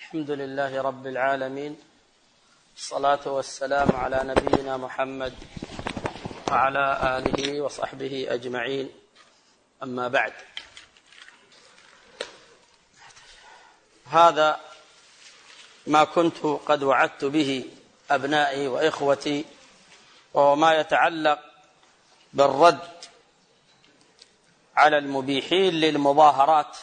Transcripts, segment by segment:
الحمد لله رب العالمين، الصلاة والسلام على نبينا محمد وعلى آله وصحبه أجمعين. أما بعد، هذا ما كنت قد وعدت به أبنائي وإخوتي، وهو ما يتعلق بالرد على المبيحين للمظاهرات.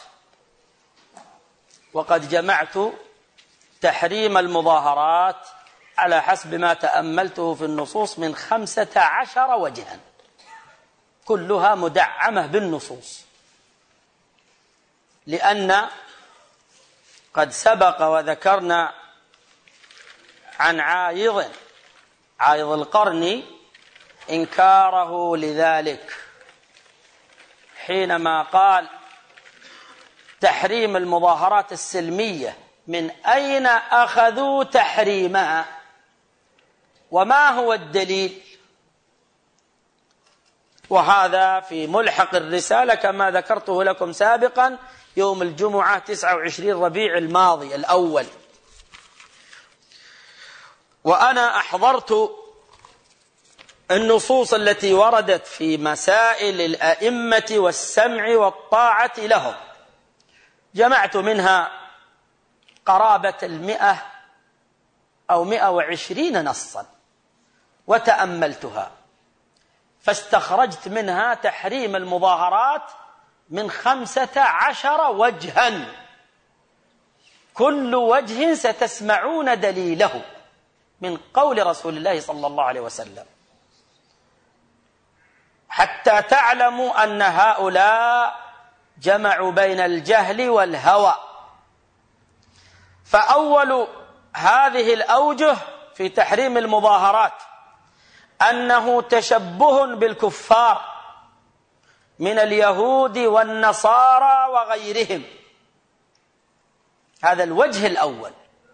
وقد جمعت تحريم المظاهرات على حسب ما تأملته في النصوص من 15 وجها، كلها مدعمة بالنصوص، لأن قد سبق وذكرنا عن عايض القرن إنكاره لذلك حينما قال: تحريم المظاهرات السلمية، من أين أخذوا تحريمها وما هو الدليل؟ وهذا في ملحق الرسالة كما ذكرته لكم سابقا يوم الجمعة 29 ربيع الماضي الأول. وأنا أحضرت النصوص التي وردت في مسائل الأئمة والسمع والطاعة لهم، جمعت منها قرابة 100 أو 120 نصا وتأملتها، فاستخرجت منها تحريم المظاهرات من 15 وجها، كل وجه ستسمعون دليله من قول رسول الله صلى الله عليه وسلم، حتى تعلموا أن هؤلاء جمعوا بين الجهل والهوى. فأول هذه الأوجه في تحريم المظاهرات أنه تشبه بالكفار من اليهود والنصارى وغيرهم، هذا الوجه الأول.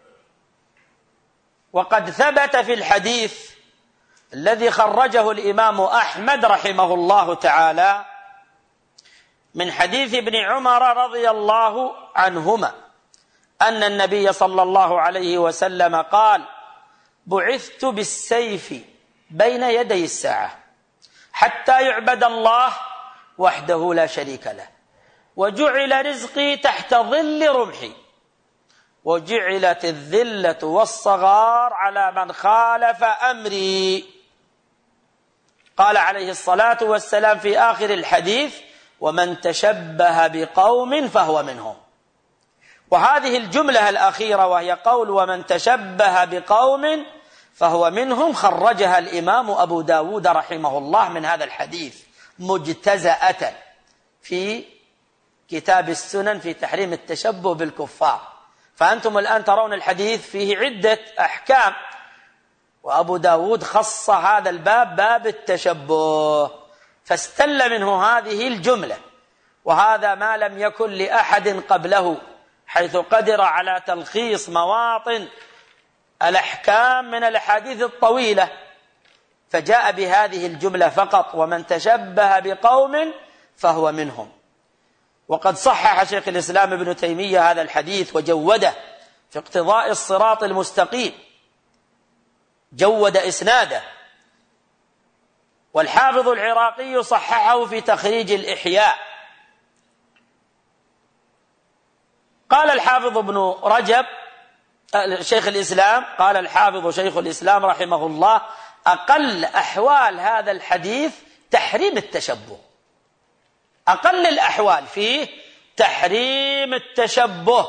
وقد ثبت في الحديث الذي خرجه الإمام أحمد رحمه الله تعالى من حديث ابن عمر رضي الله عنهما أن النبي صلى الله عليه وسلم قال: بعثت بالسيف بين يدي الساعة حتى يعبد الله وحده لا شريك له، وجعل رزقي تحت ظل رمحي، وجعلت الذلة والصغار على من خالف أمري. قال عليه الصلاة والسلام في آخر الحديث: ومن تشبه بقوم فهو منهم. وهذه الجملة الأخيرة وهي قول ومن تشبه بقوم فهو منهم خرجها الإمام أبو داود رحمه الله من هذا الحديث مجتزأة في كتاب السنن في تحريم التشبه بالكفار. فأنتم الآن ترون الحديث فيه عدة أحكام، وأبو داود خص هذا الباب باب التشبه، فاستل منه هذه الجملة، وهذا ما لم يكن لأحد قبله، حيث قدر على تلخيص مواطن الأحكام من الأحاديث الطويلة، فجاء بهذه الجملة فقط: ومن تشبه بقوم فهو منهم. وقد صحح شيخ الإسلام ابن تيمية هذا الحديث وجوده في اقتضاء الصراط المستقيم، جود إسناده، والحافظ العراقي صححه في تخريج الإحياء. قال الحافظ ابن رجب شيخ الإسلام، قال الحافظ شيخ الإسلام رحمه الله: أقل أحوال هذا الحديث تحريم التشبه، أقل الأحوال فيه تحريم التشبه،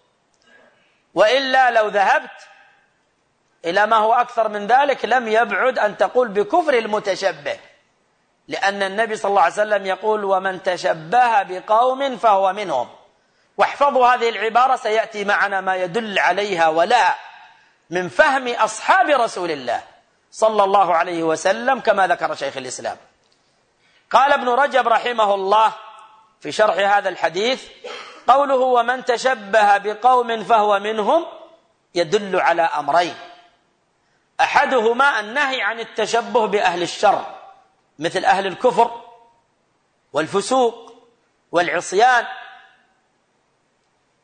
وإلا لو ذهبت إلى ما هو أكثر من ذلك لم يبعد أن تقول بكفر المتشبه، لأن النبي صلى الله عليه وسلم يقول: ومن تشبه بقوم فهو منهم. واحفظوا هذه العبارة، سيأتي معنا ما يدل عليها ولا من فهم أصحاب رسول الله صلى الله عليه وسلم كما ذكر شيخ الإسلام. قال ابن رجب رحمه الله في شرح هذا الحديث: قوله ومن تشبه بقوم فهو منهم يدل على أمرين: أحدهما النهي عن التشبه بأهل الشر مثل أهل الكفر والفسوق والعصيان،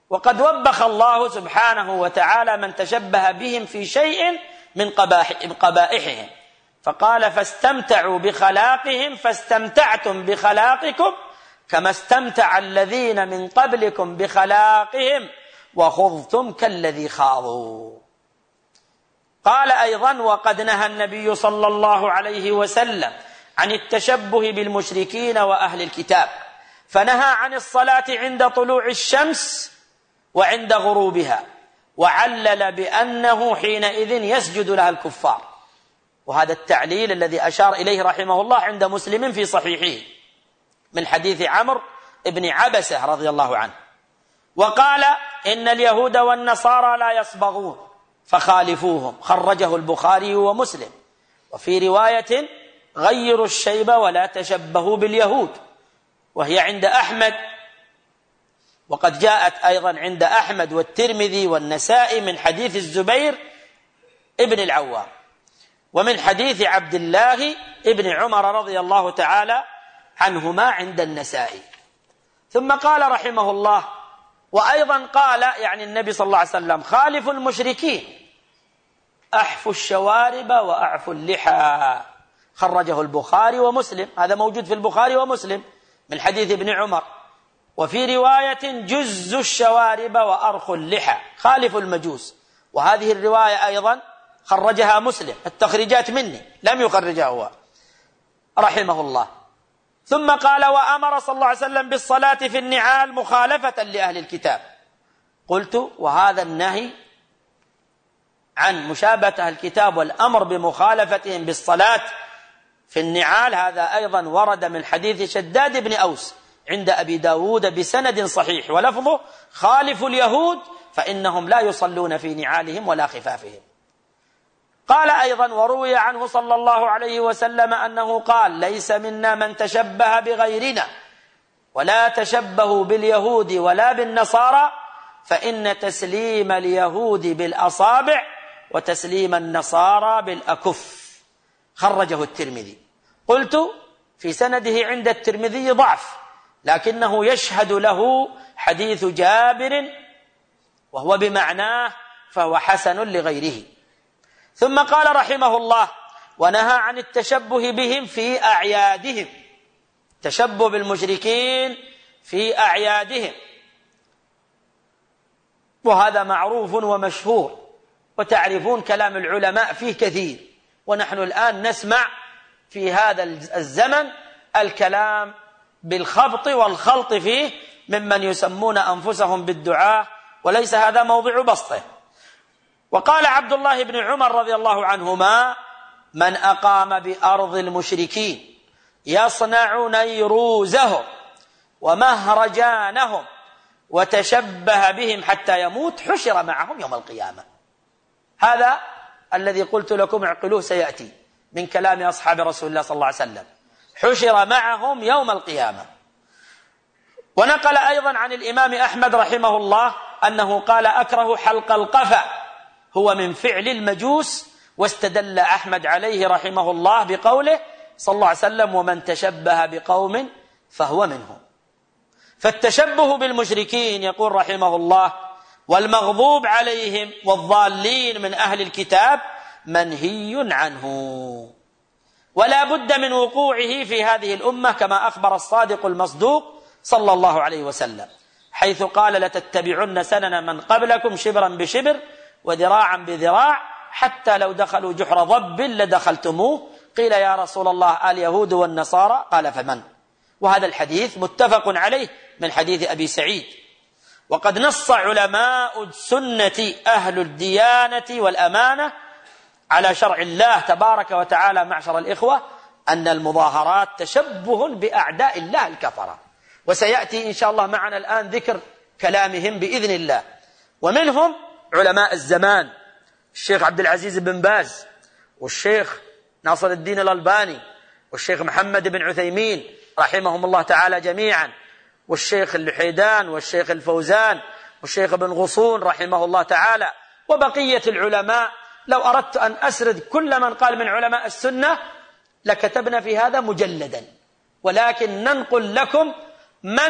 وقد وبخ الله سبحانه وتعالى من تشبه بهم في شيء من قبائحهم، فقال فاستمتعوا بخلاقهم فاستمتعتم بخلاقكم كما استمتع الذين من قبلكم بخلاقهم وخضتم كالذي خاضوا. قال أيضا وقد نهى النبي صلى الله عليه وسلم عن التشبه بالمشركين وأهل الكتاب، فنهى عن الصلاة عند طلوع الشمس وعند غروبها، وعلل بأنه حينئذ يسجد لها الكفار، وهذا التعليل الذي أشار إليه رحمه الله عند مسلم في صحيحه من حديث عمرو بن عبسة رضي الله عنه. وقال إن اليهود والنصارى لا يصبغون فخالفوهم، خرجه البخاري ومسلم. وفي رواية غيروا الشيب ولا تشبهوا باليهود، وهي عند أحمد، وقد جاءت أيضا عند أحمد والترمذي والنسائي من حديث الزبير ابن العوام، ومن حديث عبد الله ابن عمر رضي الله تعالى عنهما عند النسائي. ثم قال رحمه الله وأيضا قال يعني النبي صلى الله عليه وسلم خالفوا المشركين أحفوا الشوارب وأعفوا اللحى، خرجه البخاري ومسلم، هذا موجود في البخاري ومسلم من حديث ابن عمر. وفي رواية جزوا الشوارب وأرخوا اللحى، خالفوا المجوس، وهذه الرواية أيضا خرجها مسلم، التخريجات مني لم يخرجها هو رحمه الله. ثم قال وأمر صلى الله عليه وسلم بالصلاة في النعال مخالفة لأهل الكتاب. قلت وهذا النهي عن مشابهة أهل الكتاب والأمر بمخالفتهم بالصلاة في النعال هذا أيضا ورد من حديث شداد بن أوس عند أبي داود بسند صحيح، ولفظه خالفوا اليهود فإنهم لا يصلون في نعالهم ولا خفافهم. قال أيضا وروي عنه صلى الله عليه وسلم أنه قال ليس منا من تشبه بغيرنا ولا تشبهوا باليهود ولا بالنصارى فإن تسليم اليهود بالأصابع وتسليم النصارى بالأكف، خرجه الترمذي. قلت في سنده عند الترمذي ضعف، لكنه يشهد له حديث جابر وهو بمعناه فهو حسن لغيره. ثم قال رحمه الله ونهى عن التشبه بهم في أعيادهم، تشبه بالمشركين في أعيادهم، وهذا معروف ومشهور وتعرفون كلام العلماء فيه كثير، ونحن الآن نسمع في هذا الزمن الكلام بالخبط والخلط فيه ممن يسمون أنفسهم بالدعاة، وليس هذا موضع بسطه. وقال عبد الله بن عمر رضي الله عنهما من أقام بأرض المشركين يصنع نيروزهم ومهرجانهم وتشبه بهم حتى يموت حشر معهم يوم القيامة. هذا الذي قلت لكم اعقلوه سيأتي من كلام أصحاب رسول الله صلى الله عليه وسلم، حشر معهم يوم القيامة. ونقل أيضا عن الإمام أحمد رحمه الله أنه قال أكره حلق القفا هو من فعل المجوس، واستدل أحمد عليه رحمه الله بقوله صلى الله عليه وسلم ومن تشبه بقوم فهو منهم. فالتشبه بالمشركين يقول رحمه الله والمغضوب عليهم والضالين من أهل الكتاب منهي عنه، ولا بد من وقوعه في هذه الأمة كما أخبر الصادق المصدوق صلى الله عليه وسلم حيث قال لتتبعن سنن من قبلكم شبرا بشبر وذراعا بذراع حتى لو دخلوا جحر ضب لدخلتموه. قيل يا رسول الله اليهود والنصارى؟ قال فمن؟ وهذا الحديث متفق عليه من حديث أبي سعيد. وقد نص علماء السنة أهل الديانة والأمانة على شرع الله تبارك وتعالى معشر الإخوة أن المظاهرات تشبه بأعداء الله الكفرة، وسيأتي إن شاء الله معنا الآن ذكر كلامهم بإذن الله. ومنهم علماء الزمان الشيخ عبد العزيز بن باز والشيخ ناصر الدين الألباني والشيخ محمد بن عثيمين رحمهم الله تعالى جميعا، والشيخ اللحيدان والشيخ الفوزان والشيخ ابن غصون رحمه الله تعالى، وبقية العلماء. لو أردت أن أسرد كل من قال من علماء السنة لكتبنا في هذا مجلدا، ولكن ننقل لكم من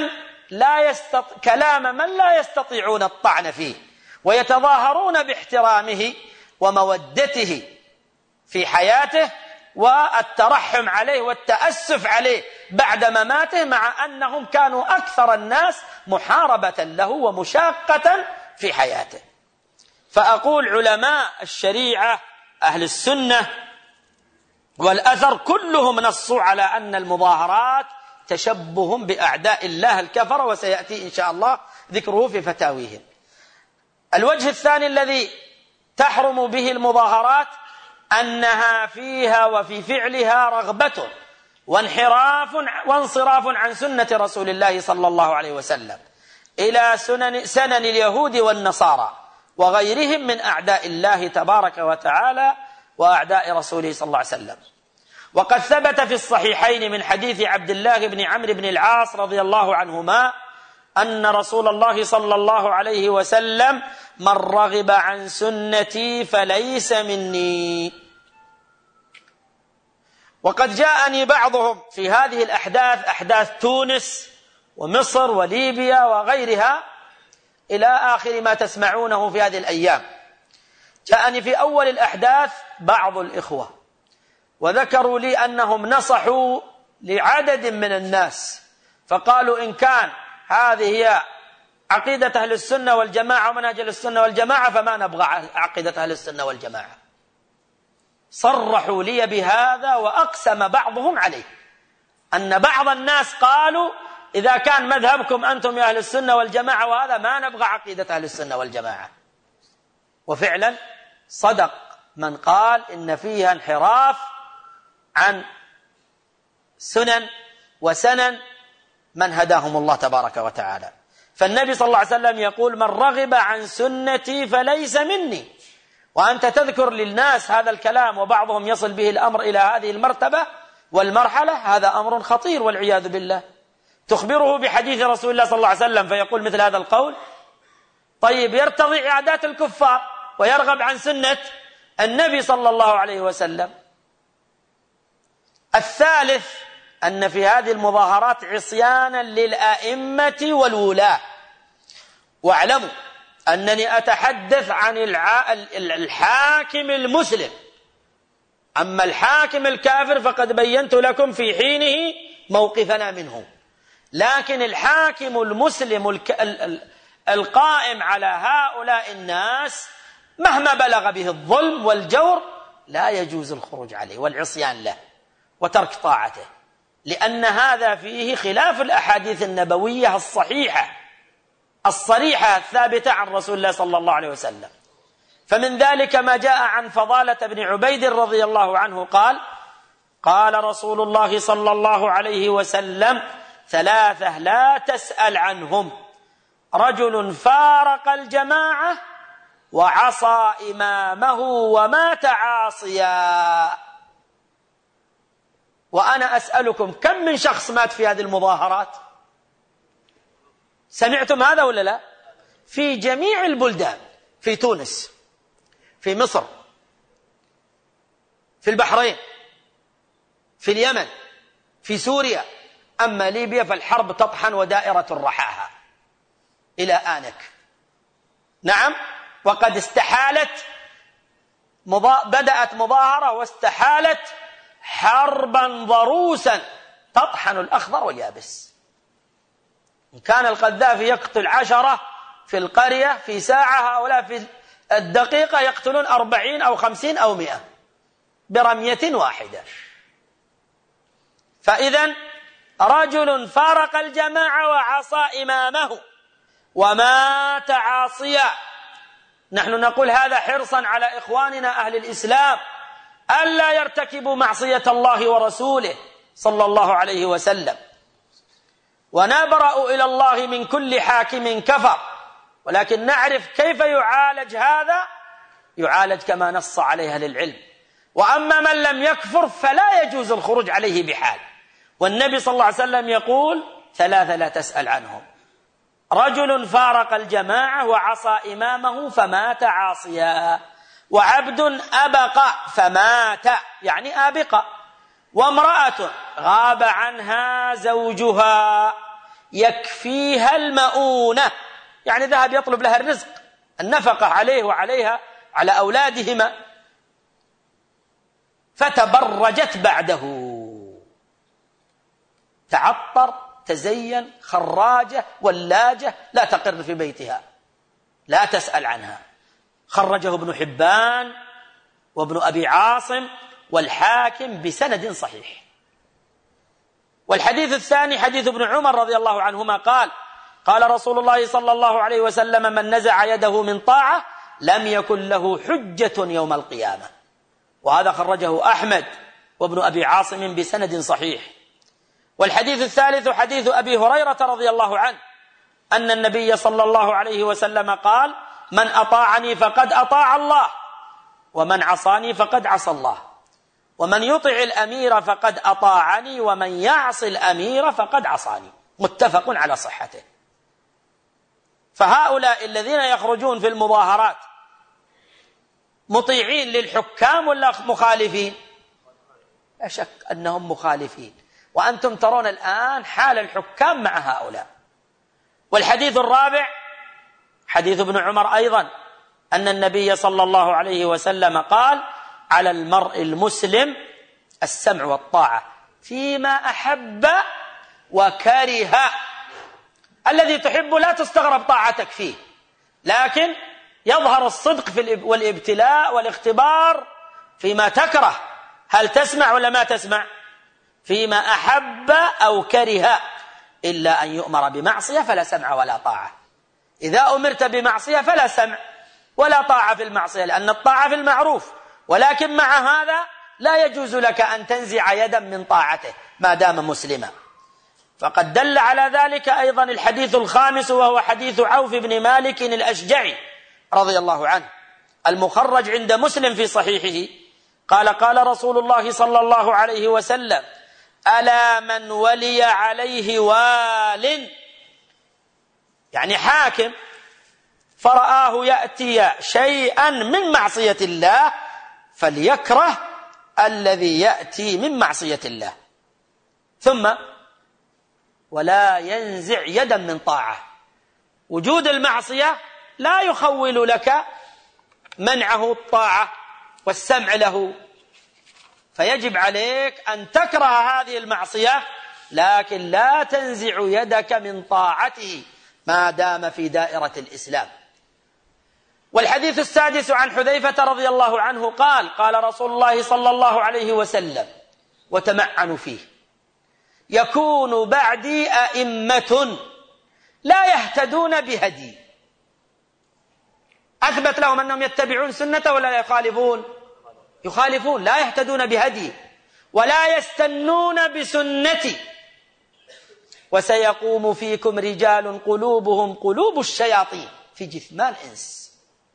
كلام من لا يستطيعون الطعن فيه، ويتظاهرون باحترامه ومودته في حياته والترحم عليه والتأسف عليه بعد مماته، مع أنهم كانوا أكثر الناس محاربة له ومشاقة في حياته. فأقول علماء الشريعة أهل السنة والأثر كلهم نصوا على أن المظاهرات تشبه بأعداء الله الكفر، وسيأتي إن شاء الله ذكره في فتاويهم. الوجه الثاني الذي تحرم به المظاهرات أنها فيها وفي فعلها رغبة وانصراف عن سنة رسول الله صلى الله عليه وسلم إلى سنن اليهود والنصارى وغيرهم من أعداء الله تبارك وتعالى وأعداء رسوله صلى الله عليه وسلم. وقد ثبت في الصحيحين من حديث عبد الله بن عمرو بن العاص رضي الله عنهما أن رسول الله صلى الله عليه وسلم: من رغب عن سنتي فليس مني. وقد جاءني بعضهم في هذه الأحداث، أحداث تونس ومصر وليبيا وغيرها إلى آخر ما تسمعونه في هذه الأيام، جاءني في أول الأحداث بعض الإخوة وذكروا لي أنهم نصحوا لعدد من الناس فقالوا: إن كان هذه هي عقيدة أهل السنة والجماعة ومنهج أهل السنة والجماعة فما نبغى عقيدة أهل السنة والجماعة. صرحوا لي بهذا، وأقسم بعضهم عليه أن بعض الناس قالوا: إذا كان مذهبكم أنتم يا أهل السنة والجماعة وهذا ما نبغى عقيدة أهل السنة والجماعة. وفعلا صدق من قال إن فيها انحراف عن سنن وسنن من هداهم الله تبارك وتعالى. فالنبي صلى الله عليه وسلم يقول: من رغب عن سنتي فليس مني. وأنت تذكر للناس هذا الكلام وبعضهم يصل به الأمر إلى هذه المرتبة والمرحلة، هذا أمر خطير والعياذ بالله. تخبره بحديث رسول الله صلى الله عليه وسلم فيقول مثل هذا القول؟ طيب، يرتضي عادات الكفار ويرغب عن سنة النبي صلى الله عليه وسلم. الثالث أن في هذه المظاهرات عصيانا للأئمة والولاة. واعلموا أنني أتحدث عن الحاكم المسلم، أما الحاكم الكافر فقد بينت لكم في حينه موقفنا منه. لكن الحاكم المسلم القائم على هؤلاء الناس مهما بلغ به الظلم والجور لا يجوز الخروج عليه والعصيان له وترك طاعته، لأن هذا فيه خلاف الأحاديث النبوية الصحيحة الصريحة الثابتة عن رسول الله صلى الله عليه وسلم. فمن ذلك ما جاء عن فضالة بن عبيد رضي الله عنه قال: قال رسول الله صلى الله عليه وسلم: ثلاثة لا تسأل عنهم: رجل فارق الجماعة وعصى إمامه ومات عاصيا. وأنا أسألكم: كم من شخص مات في هذه المظاهرات؟ سمعتم هذا ولا لا؟ في جميع البلدان، في تونس، في مصر، في البحرين، في اليمن، في سوريا. أما ليبيا فالحرب تطحن ودائرة رحاها إلى آنك. نعم، وقد استحالت بدأت مظاهرة واستحالت حربا ضروسا تطحن الأخضر واليابس. إن كان القذافي يقتل 10 في القرية في ساعة، هؤلاء في الدقيقة يقتلون 40 أو 50 أو 100 برمية واحدة. فإذا رجل فارق الجماعة وعصى إمامه ومات عاصيا. نحن نقول هذا حرصا على إخواننا أهل الإسلام ألا يرتكبوا معصية الله ورسوله صلى الله عليه وسلم. ونبرأ إلى الله من كل حاكم كفر، ولكن نعرف كيف يعالج هذا. يعالج كما نص عليه أهل العلم. وأما من لم يكفر فلا يجوز الخروج عليه بحال. والنبي صلى الله عليه وسلم يقول: ثلاثة لا تسأل عنهم: رجل فارق الجماعة وعصى إمامه فمات عاصيا، وعبد أبق فمات يعني آبق، وامرأة غاب عنها زوجها يكفيها المؤونة، يعني ذهب يطلب لها الرزق، النفقة عليه وعليها على أولادهما، فتبرجت بعده، تعطر، تزين، خراجة ولاجة، لا تقر في بيتها، لا تسأل عنها. خرجه ابن حبان وابن أبي عاصم والحاكم بسند صحيح. والحديث الثاني حديث ابن عمر رضي الله عنهما قال: قال رسول الله صلى الله عليه وسلم: من نزع يده من طاعة لم يكن له حجة يوم القيامة. وهذا خرجه أحمد وابن أبي عاصم بسند صحيح. والحديث الثالث حديث أبي هريرة رضي الله عنه أن النبي صلى الله عليه وسلم قال: من أطاعني فقد أطاع الله، ومن عصاني فقد عصى الله، ومن يطع الأمير فقد أطاعني، ومن يعص الأمير فقد عصاني. متفق على صحته. فهؤلاء الذين يخرجون في المظاهرات مطيعين للحكام ولا مخالفين؟ لا شك أنهم مخالفين، وأنتم ترون الآن حال الحكام مع هؤلاء. والحديث الرابع حديث ابن عمر أيضا أن النبي صلى الله عليه وسلم قال: على المرء المسلم السمع والطاعة فيما أحب وكره. الذي تحب لا تستغرب طاعتك فيه، لكن يظهر الصدق والابتلاء والاختبار فيما تكره. هل تسمع ولا ما تسمع؟ فيما أحب أو كره، إلا أن يؤمر بمعصية فلا سمع ولا طاعة. إذا أمرت بمعصية فلا سمع ولا طاعة في المعصية، لأن الطاعة في المعروف، ولكن مع هذا لا يجوز لك أن تنزع يدا من طاعته ما دام مسلما. فقد دل على ذلك أيضا الحديث الخامس، وهو حديث عوف بن مالك الأشجعي رضي الله عنه المخرج عند مسلم في صحيحه قال: قال رسول الله صلى الله عليه وسلم: ألا من ولي عليه وال، يعني حاكم، فرآه يأتي شيئا من معصية الله فليكره الذي يأتي من معصية الله، ثم ولا ينزع يدا من طاعة. وجود المعصية لا يخول لك منعه الطاعة والسمع له، فيجب عليك أن تكره هذه المعصية، لكن لا تنزع يدك من طاعته ما دام في دائرة الإسلام. والحديث السادس عن حذيفة رضي الله عنه قال: قال رسول الله صلى الله عليه وسلم، وتمعن فيه: يكون بعدي أئمة لا يهتدون بهدي. أثبت لهم أنهم يتبعون سنته ولا لا يخالفون؟ يخالفون، لا يهتدون بهدي ولا يستنون بسنتي. وسيقوم فيكم رجال قلوبهم قلوب الشياطين في جثمان إنس.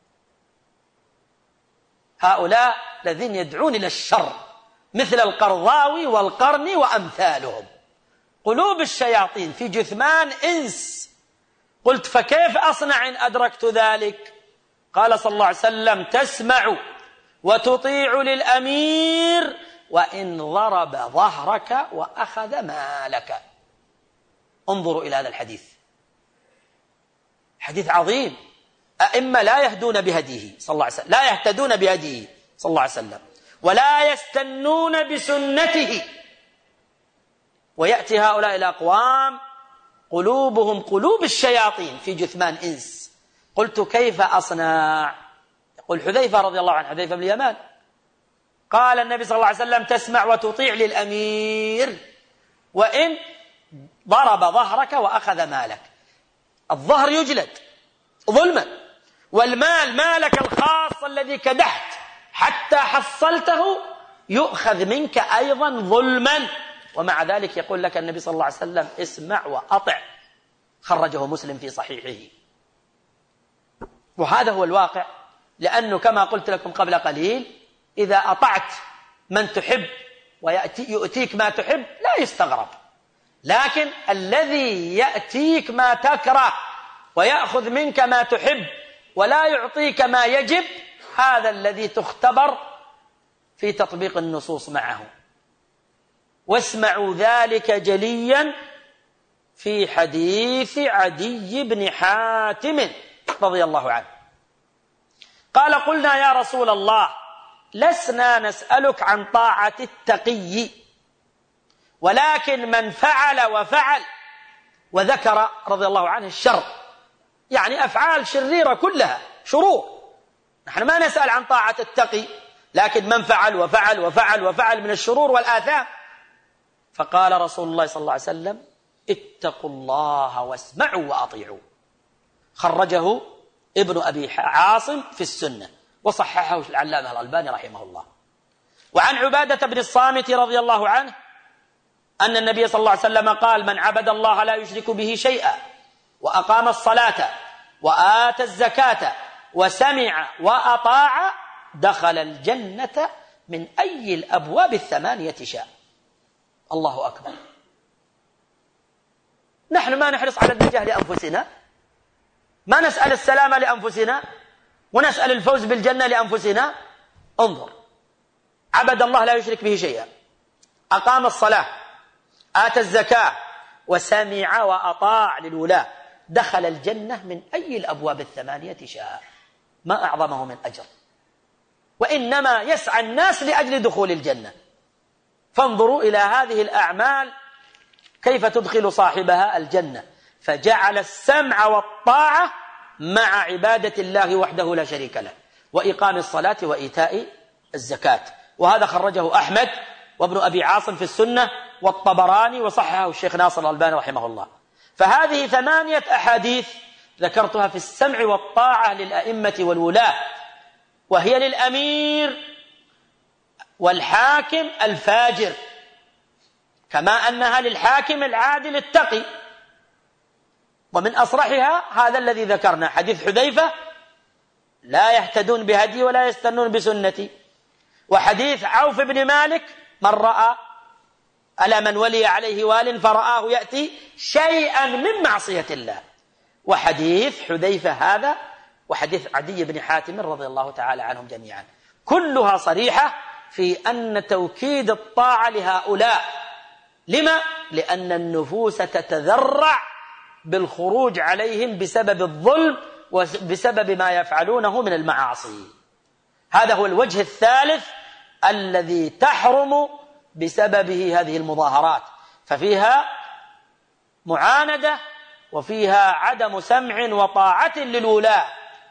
هؤلاء الذين يدعون إلى الشر مثل القرضاوي والقرني وأمثالهم، قلوب الشياطين في جثمان إنس. قلت: فكيف أصنع إن أدركت ذلك؟ قال صلى الله عليه وسلم: تسمع وتطيع للأمير وإن ضرب ظهرك وأخذ مالك. انظروا إلى هذا الحديث، حديث عظيم. أئمة لا يهدون بهديه صلى الله عليه وسلم، لا يهتدون بهديه صلى الله عليه وسلم، ولا يستنون بسنته. ويأتي هؤلاء الأقوام قلوبهم قلوب الشياطين في جثمان إنس. قلت: كيف أصنع؟ يقول حذيفة رضي الله عنه، حذيفة بن اليمان، قال النبي صلى الله عليه وسلم: تسمع وتطيع للأمير وإن ضرب ظهرك وأخذ مالك. الظهر يجلد ظلما، والمال مالك الخاص الذي كدحت حتى حصلته يؤخذ منك أيضا ظلما، ومع ذلك يقول لك النبي صلى الله عليه وسلم: اسمع وأطع. خرجه مسلم في صحيحه. وهذا هو الواقع، لأنه كما قلت لكم قبل قليل، إذا أطعت من تحب ويأتيك ما تحب لا يستغرب، لكن الذي يأتيك ما تكره ويأخذ منك ما تحب ولا يعطيك ما يجب، هذا الذي تختبر في تطبيق النصوص معه. واسمعوا ذلك جليا في حديث عدي بن حاتم رضي الله عنه قال: قلنا يا رسول الله لسنا نسألك عن طاعة التقي، ولكن من فعل وفعل، وذكر رضي الله عنه الشر، يعني أفعال شريرة كلها شرور. نحن ما نسأل عن طاعة التقي، لكن من فعل وفعل وفعل وفعل من الشرور والآثام. فقال رسول الله صلى الله عليه وسلم: اتقوا الله واسمعوا وأطيعوا. خرجه ابن أبي عاصم في السنة وصححه العلامة الألباني رحمه الله. وعن عبادة بن الصامت رضي الله عنه أن النبي صلى الله عليه وسلم قال: من عبد الله لا يشرك به شيئا وأقام الصلاة وآتى الزكاة وسمع وأطاع دخل الجنة من أي الأبواب الثمانية شاء. الله أكبر. نحن ما نحرص على النجاة لأنفسنا، ما نسأل السلامة لأنفسنا ونسأل الفوز بالجنة لأنفسنا. انظر، عبد الله لا يشرك به شيئا، أقام الصلاة، آتى الزكاة، وسمع وأطاع للولاة، دخل الجنة من أي الأبواب الثمانية شاء. ما أعظمه من أجر، وإنما يسعى الناس لأجل دخول الجنة. فانظروا إلى هذه الأعمال كيف تدخل صاحبها الجنة. فجعل السمع والطاعة مع عبادة الله وحده لا شريك له، وإقام الصلاة وإيتاء الزكاة. وهذا خرجه أحمد وابن أبي عاصم في السنة والطبراني، وصححه الشيخ ناصر الألباني رحمه الله. فهذه 8 أحاديث ذكرتها في السمع والطاعة للأئمة والولاة، وهي للأمير والحاكم الفاجر، كما أنها للحاكم العادل التقي. ومن أصرحها هذا الذي ذكرنا، حديث حذيفة: لا يهتدون بهدي ولا يستنون بسنتي. وحديث عوف بن مالك: من رأى ألا من ولي عليه وال فرآه يأتي شيئا من معصية الله. وحديث حذيفة هذا، وحديث عدي بن حاتم رضي الله تعالى عنهم جميعا، كلها صريحة في أن توكيد الطاعة لهؤلاء. لما؟ لأن النفوس تتذرع بالخروج عليهم بسبب الظلم وبسبب ما يفعلونه من المعاصي. هذا هو الوجه الثالث الذي تحرم بسببه هذه المظاهرات، ففيها معاندة وفيها عدم سمع وطاعة للولاة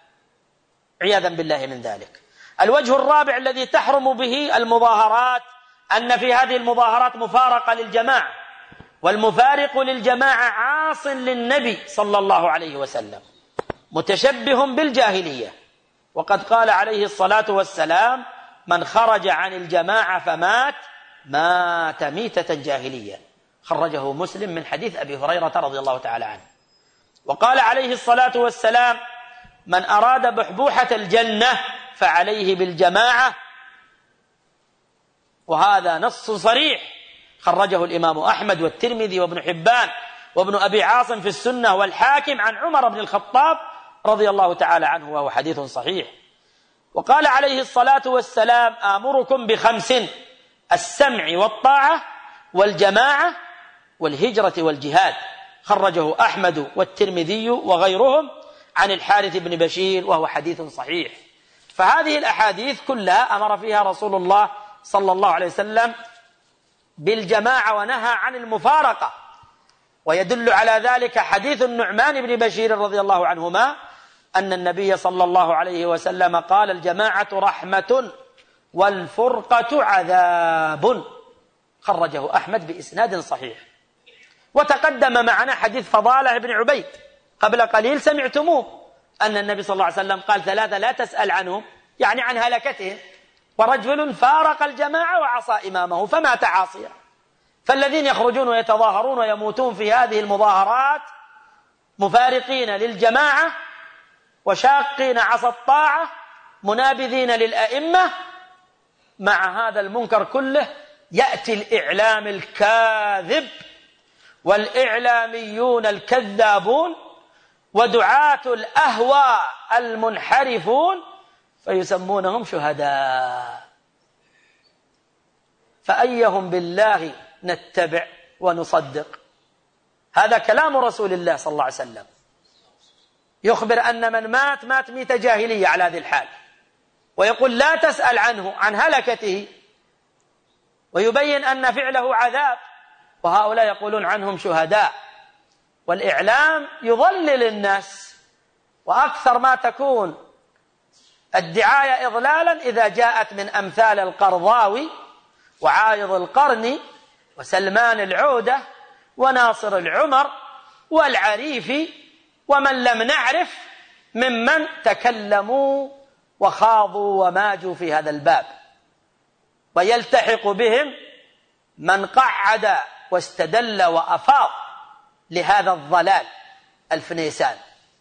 عياذا بالله من ذلك. الوجه الرابع الذي تحرم به المظاهرات أن في هذه المظاهرات مفارقة للجماعة، والمفارق للجماعة عاص للنبي صلى الله عليه وسلم، متشبه بالجاهلية. وقد قال عليه الصلاة والسلام: من خرج عن الجماعة فمات مات ميتة جاهلية. خرجه مسلم من حديث أبي هريرة رضي الله تعالى عنه. وقال عليه الصلاة والسلام: من أراد بحبوحة الجنة فعليه بالجماعة. وهذا نص صريح خرجه الإمام أحمد والترمذي وابن حبان وابن أبي عاصم في السنة والحاكم عن عمر بن الخطاب رضي الله تعالى عنه، وهو حديث صحيح. وقال عليه الصلاة والسلام: آمركم ب5: السمع والطاعة والجماعة والهجرة والجهاد. خرجه أحمد والترمذي وغيرهم عن الحارث بن بشير، وهو حديث صحيح. فهذه الأحاديث كلها أمر فيها رسول الله صلى الله عليه وسلم بالجماعة ونهى عن المفارقة. ويدل على ذلك حديث النعمان بن بشير رضي الله عنهما أن النبي صلى الله عليه وسلم قال: الجماعة رحمة والفرقة عذاب. خرجه أحمد بإسناد صحيح. وتقدم معنا حديث فضالة بن عبيد قبل قليل، سمعتموه، أن النبي صلى الله عليه وسلم قال: 3 لا تسأل عنهم، يعني عن هلكتهم، ورجل فارق الجماعة وعصى إمامه فمات عاصيا. فالذين يخرجون ويتظاهرون ويموتون في هذه المظاهرات مفارقين للجماعة وشاقين عصى الطاعة منابذين للأئمة، مع هذا المنكر كله يأتي الإعلام الكاذب والإعلاميون الكذابون ودعاة الأهواء المنحرفون فيسمونهم شهداء. فأيهم بالله نتبع ونصدق؟ هذا كلام رسول الله صلى الله عليه وسلم، يخبر أن من مات ميتة جاهلية على هذه الحال، ويقول لا تسأل عنه عن هلكته، ويبين أن فعله عذاب، وهؤلاء يقولون عنهم شهداء. والإعلام يضلل الناس، وأكثر ما تكون الدعاية إضلالا إذا جاءت من أمثال القرضاوي وعايض القرني وسلمان العودة وناصر العمر والعريفي ومن لم نعرف ممن تكلموا وخاضوا وماجوا في هذا الباب، ويلتحق بهم من قعد واستدل وأفاض لهذا الضلال الفنيسان،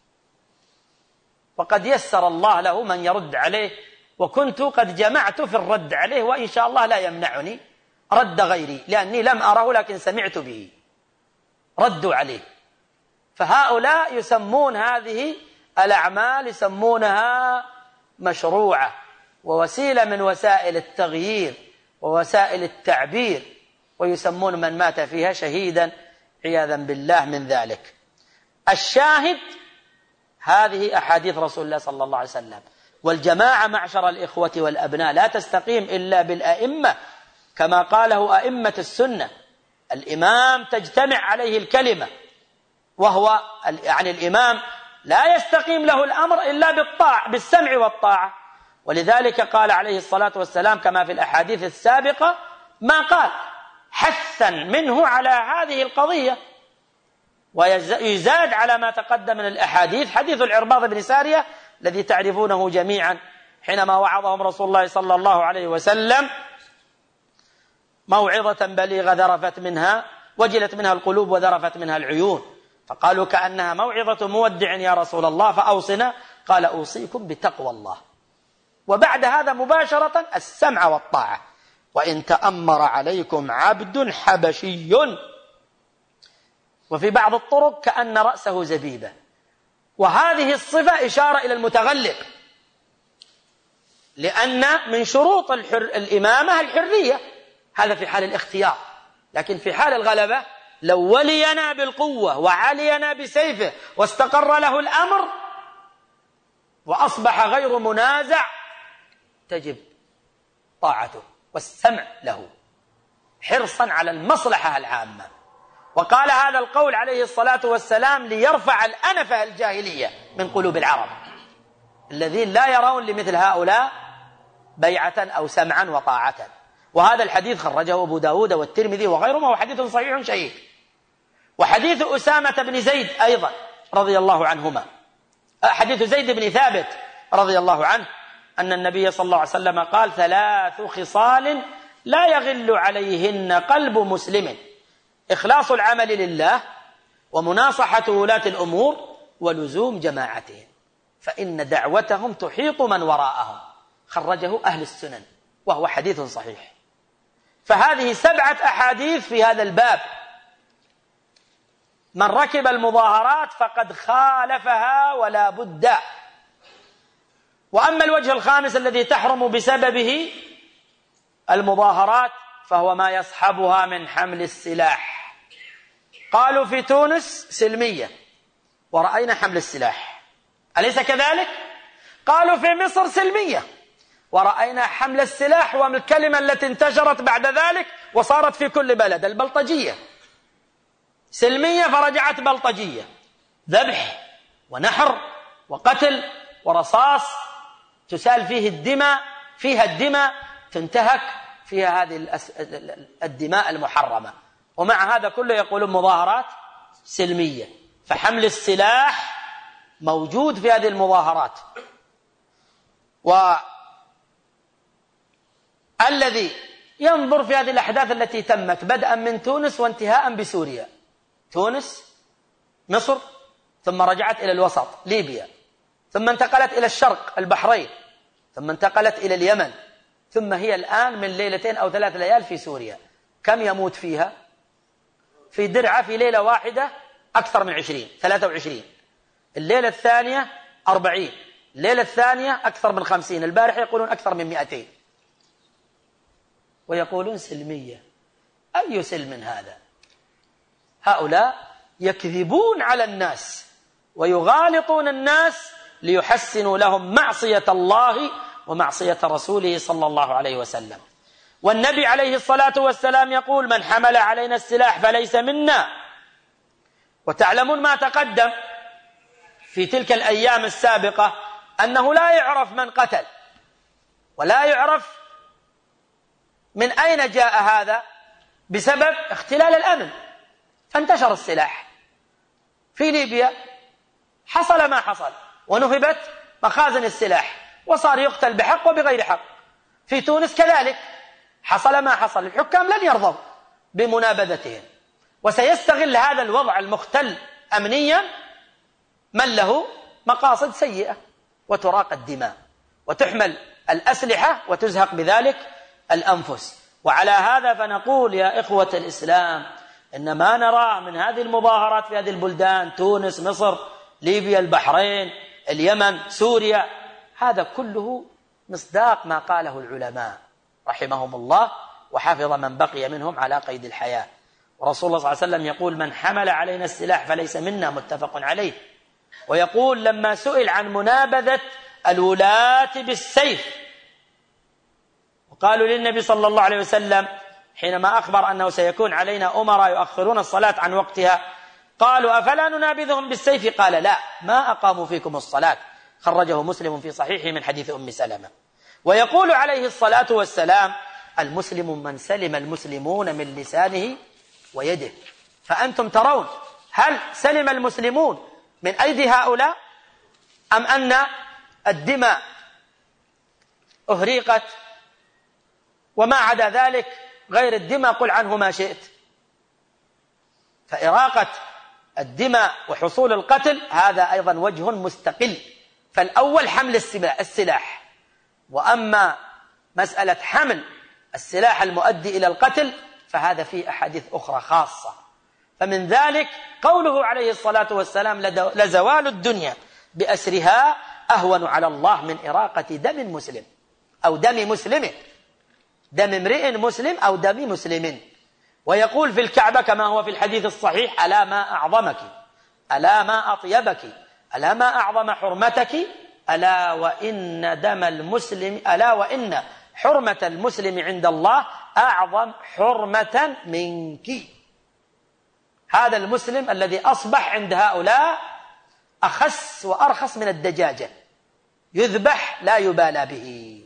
وقد يسر الله له من يرد عليه، وكنت قد جمعت في الرد عليه، وإن شاء الله لا يمنعني رد غيري، لأني لم أره لكن سمعت به، ردوا عليه. فهؤلاء يسمون هذه الأعمال يسمونها مشروعة ووسيلة من وسائل التغيير ووسائل التعبير، ويسمون من مات فيها شهيدا عياذا بالله من ذلك. الشاهد هذه أحاديث رسول الله صلى الله عليه وسلم. والجماعة معشر الإخوة والأبناء لا تستقيم إلا بالأئمة، كما قاله أئمة السنة. الإمام تجتمع عليه الكلمة، وهو يعني الإمام لا يستقيم له الأمر إلا بالسمع والطاعة. ولذلك قال عليه الصلاة والسلام كما في الأحاديث السابقة ما قال، حثا منه على هذه القضية. ويزاد على ما تقدم من الأحاديث حديث العرباض بن سارية الذي تعرفونه جميعا، حينما وعظهم رسول الله صلى الله عليه وسلم موعظة بليغة ذرفت منها وجلت منها القلوب وذرفت منها العيون، فقالوا كأنها موعظة مودع يا رسول الله فأوصنا، قال أوصيكم بتقوى الله. وبعد هذا مباشرة السمع والطاعة. وإن تأمر عليكم عبد حبشي، وفي بعض الطرق كأن رأسه زبيبة، وهذه الصفة إشارة إلى المتغلب، لأن من شروط الإمامة الحرية، هذا في حال الاختيار. لكن في حال الغلبة لو ولينا بالقوة وعلينا بسيفه واستقر له الأمر وأصبح غير منازع تجب طاعته والسمع له حرصا على المصلحة العامة. وقال هذا القول عليه الصلاة والسلام ليرفع الأنفة الجاهلية من قلوب العرب الذين لا يرون لمثل هؤلاء بيعة أو سمعا وطاعة. وهذا الحديث خرجه أبو داود والترمذي وغيرهم، وهو حديث صحيح شهيد. وحديث أسامة بن زيد أيضا رضي الله عنهما، حديث زيد بن ثابت رضي الله عنه أن النبي صلى الله عليه وسلم قال: 3 خصال لا يغل عليهن قلب مسلم: إخلاص العمل لله، ومناصحة ولاة الأمور، ولزوم جماعتهم، فإن دعوتهم تحيط من وراءهم. خرجه أهل السنن وهو حديث صحيح. فهذه 7 أحاديث في هذا الباب. من ركب المظاهرات فقد خالفها ولا بد. وأما الوجه الخامس الذي تحرم بسببه المظاهرات فهو ما يصحبها من حمل السلاح. قالوا في تونس سلمية ورأينا حمل السلاح، أليس كذلك؟ قالوا في مصر سلمية ورأينا حمل السلاح، والكلمة التي انتشرت بعد ذلك وصارت في كل بلد البلطجية. سلمية فرجعت بلطجية، ذبح ونحر وقتل ورصاص تسال فيه الدماء، فيها الدماء تنتهك فيها هذه الدماء المحرمة. ومع هذا كله يقولون مظاهرات سلمية. فحمل السلاح موجود في هذه المظاهرات. والذي ينظر في هذه الأحداث التي تمت بدءا من تونس وانتهاء بسوريا، تونس، مصر، ثم رجعت إلى الوسط ليبيا، ثم انتقلت إلى الشرق البحرين، ثم انتقلت إلى اليمن، ثم هي الآن من 2 أو 3 ليال في سوريا. كم يموت فيها؟ في درعا في ليلة واحدة أكثر من 20، 23. الليلة الثانية 40، الليلة الثانية أكثر من 50، البارح يقولون أكثر من 200. ويقولون سلمية. أي سلم هذا؟ هؤلاء يكذبون على الناس ويغالطون الناس ليحسنوا لهم معصية الله ومعصية رسوله صلى الله عليه وسلم. والنبي عليه الصلاة والسلام يقول: من حمل علينا السلاح فليس منا. وتعلمون ما تقدم في تلك الأيام السابقة أنه لا يعرف من قتل، ولا يعرف من أين جاء هذا بسبب اختلال الأمن، فانتشر السلاح في ليبيا، حصل ما حصل، ونهبت مخازن السلاح، وصار يقتل بحق وبغير حق. في تونس كذلك حصل ما حصل، الحكام لن يرضوا بمنابذتهم، وسيستغل هذا الوضع المختل أمنيا من له مقاصد سيئة، وتراق الدماء وتحمل الأسلحة وتزهق بذلك الأنفس. وعلى هذا فنقول يا إخوة الإسلام إن ما نرى من هذه المظاهرات في هذه البلدان، تونس، مصر، ليبيا، البحرين، اليمن، سوريا، هذا كله مصداق ما قاله العلماء رحمهم الله وحفظ من بقي منهم على قيد الحياة. ورسول الله صلى الله عليه وسلم يقول: من حمل علينا السلاح فليس منا، متفق عليه. ويقول لما سئل عن منابذة الولاة بالسيف، وقالوا للنبي صلى الله عليه وسلم حينما أخبر أنه سيكون علينا أمراء يؤخرون الصلاة عن وقتها، قالوا: أفلا ننابذهم بالسيف؟ قال: لا، ما أقاموا فيكم الصلاة. خرجه مسلم في صحيحه من حديث أم سلمة. ويقول عليه الصلاة والسلام: المسلم من سلم المسلمون من لسانه ويده. فأنتم ترون هل سلم المسلمون من أيدي هؤلاء، أم أن الدماء أهريقت، وما عدا ذلك غير الدماء قل عنه ما شئت؟ فإراقة الدماء وحصول القتل هذا أيضا وجه مستقل. فالأول حمل السلاح، وأما مسألة حمل السلاح المؤدي إلى القتل فهذا فيه أحاديث أخرى خاصة. فمن ذلك قوله عليه الصلاة والسلام: لزوال الدنيا بأسرها أهون على الله من إراقة دم مسلم أو دم مسلم، دم امرئ مسلم أو دم مسلم. ويقول في الكعبة كما هو في الحديث الصحيح: ألا ما أعظمك، ألا ما أطيبك، ألا ما أعظم حرمتك، ألا وإن دم المسلم، ألا وإن حرمة المسلم عند الله أعظم حرمة منك. هذا المسلم الذي أصبح عند هؤلاء أخس وأرخص من الدجاجة، يذبح لا يبالى به.